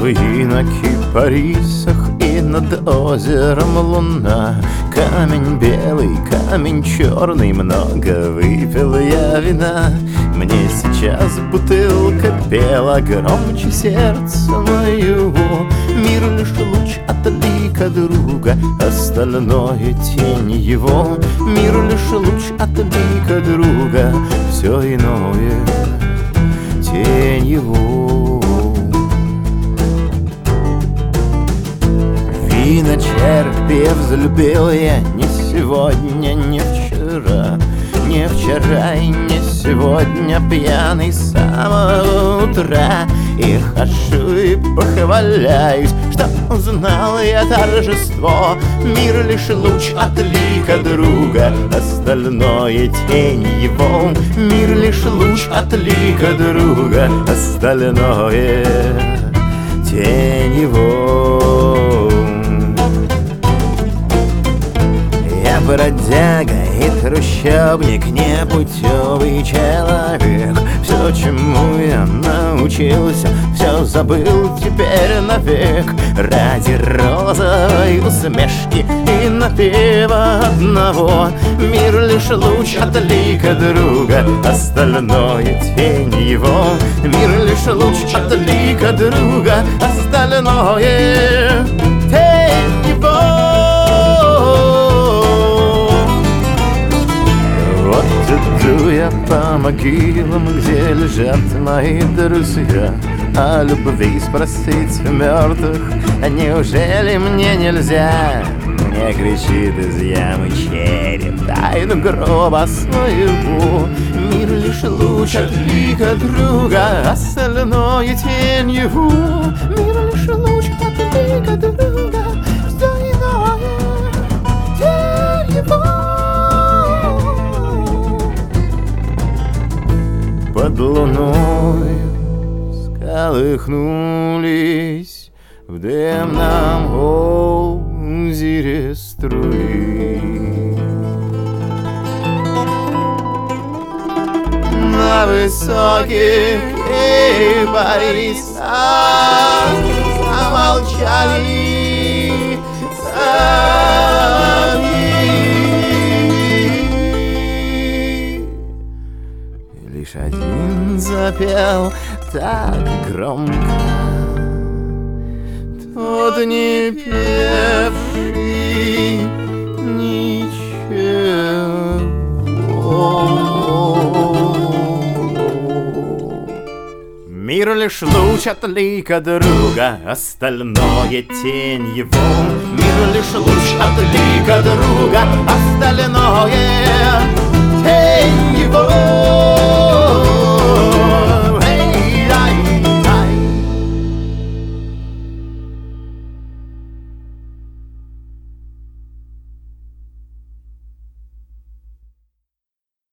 на кипарисах и над озером луна. Камень белый, камень черный, много выпил я вина. Мне сейчас бутылка пела громче сердца моего. Мир лишь луч от лика друга, остальное тень его. Мир лишь луч от лика друга, все иное тень его. Вина черпи взлюбил я не сегодня, не вчера, не вчера и не сегодня, пьяный с самого утра. И хожу и похваляюсь, что узнал я торжество. Мир лишь луч от лика друга, остальное тень его. Мир лишь луч от лика друга, остальное тень его. Я бродяга и трущобник, непутевый человек. Все, чему я научился, все забыл теперь навек. Ради розовой усмешки и напева одного. Мир лишь луч от лика друга, остальное тень его. Мир лишь луч от лика друга, остальное тень его. Вот иду я по могилам, где лежат мои друзья. О любви спросить у мертвых неужели мне нельзя? Мне кричит из ямы череп тайну гроба своего. Мир лишь луч от лика друга, остальное тень его. Мир лишь луч от лика друга, все иное тень его. Под луной сколыхнулись в дымном озере струи. На высоких кипарисах замолчали соловьи. Лишь один запел так громко, тот не певший ничего. Мир лишь луч от лика друга, остальное тень его. Мир лишь луч от лика друга, остальное